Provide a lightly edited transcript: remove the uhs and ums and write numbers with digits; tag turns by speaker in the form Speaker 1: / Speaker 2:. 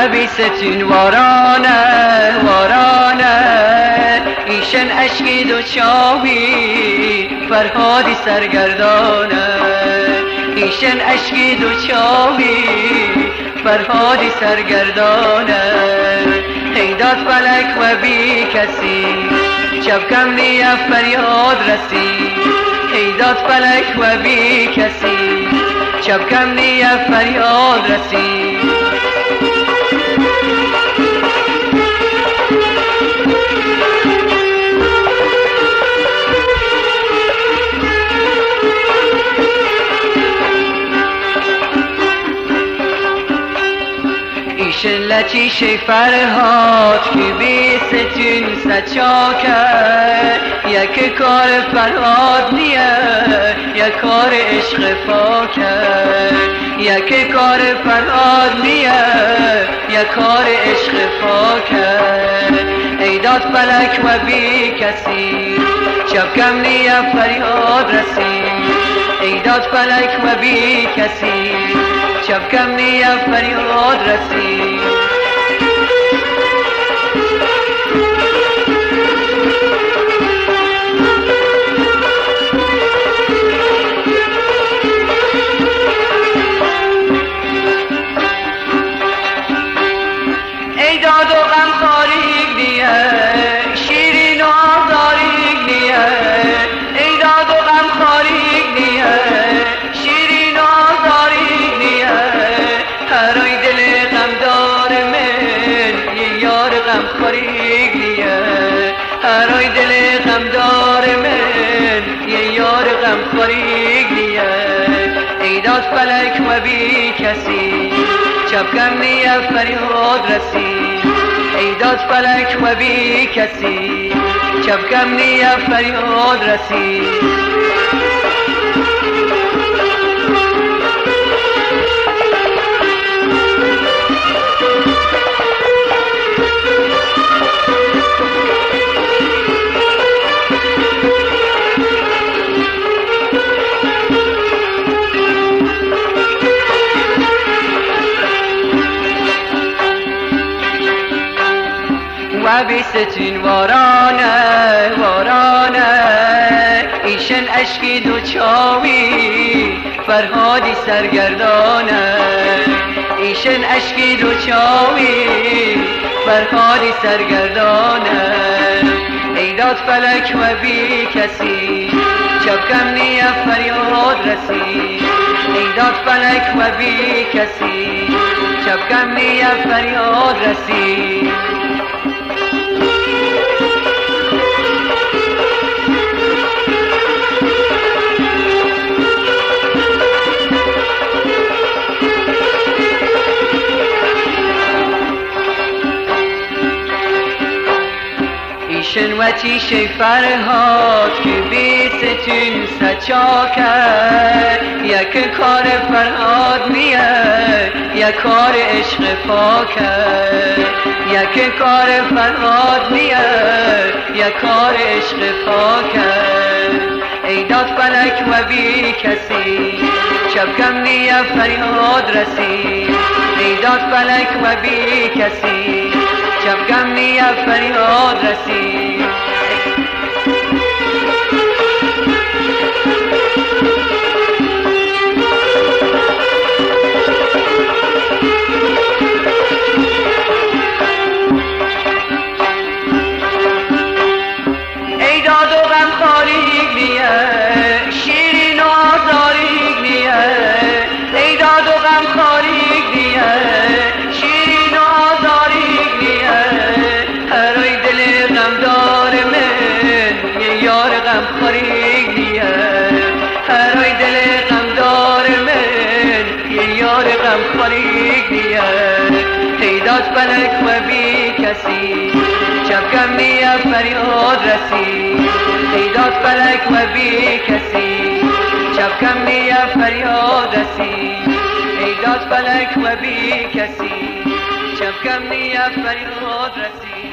Speaker 1: و بی ستون وارانه ایشن اشکی دو چاوی فرهادی سرگردانه ایشن اشکی دو چاوی فرهادی سرگردانه ایداد فلک و بی کسی شبکم نیا فریاد رسی ایداد فلک و بی کسی شبکم نیا فریاد رسی لچی شی فرهاد که بی ستون سچا کرد یک کار فرهاد نیه یک کار عشق پا کرد یک کار فرهاد نیه یک کار عشق پا کرد ایداد فلک و بی کسی شبکم نیه فریاد رسی ایداد فلک و بی کسی شبکم نیا فریاد رسی ایداد و غم خاریگ نیه شیرین و آزاریگ نیه ایداد و غم خاریگ نیه شیرین و آزاریگ نیه هرای دل غم دار من یه یار غم خاریگ نیه هرای دل غم دار من یه یار غم خاریگ نیه ایداد فلک و بی کسی شبکم نیا فریاد رسی ایداد فلک و بی کسی شبکم نیا فریاد رسی و بی ستون وارانه ایشن اشکی دو چاوی فرهادی سرگردانه ایشن اشکی دو چاوی فرهادی سرگردانه ایداد فلک و بی کسی شبکم نیا فریاد رسی ایداد فلک و بی کسی شبکم نیا فریاد رسی ایشن وچی شی فرهاد که بی ستون سچا کرد یک کار فرهاد نیه یک کار عشق پا کرد یک کار فرهاد نیه یک کار عشق پا کرد ایداد فلک و بی کسی شبکم نیا فریاد رسی ایداد فلک و بی کسی شبکم نیا فریاد رسی ایداد و غم خاریگ نیه شیرین و آزاریگ نیه ایداد و غم خاریگ نیه شیرین و آزاریگ نیه هرای دل غم دار من یه یار غم خاریگ نیه هرای دل غم دار من یه یار غم خاریگ نیه ایداد فلک و بی کسی شبکم نیا فریاد رسی ایداد فلک و بی کسی شبکم نیا فریاد رسی ایداد فلک و بی کسی شبکم نیا فریاد رسی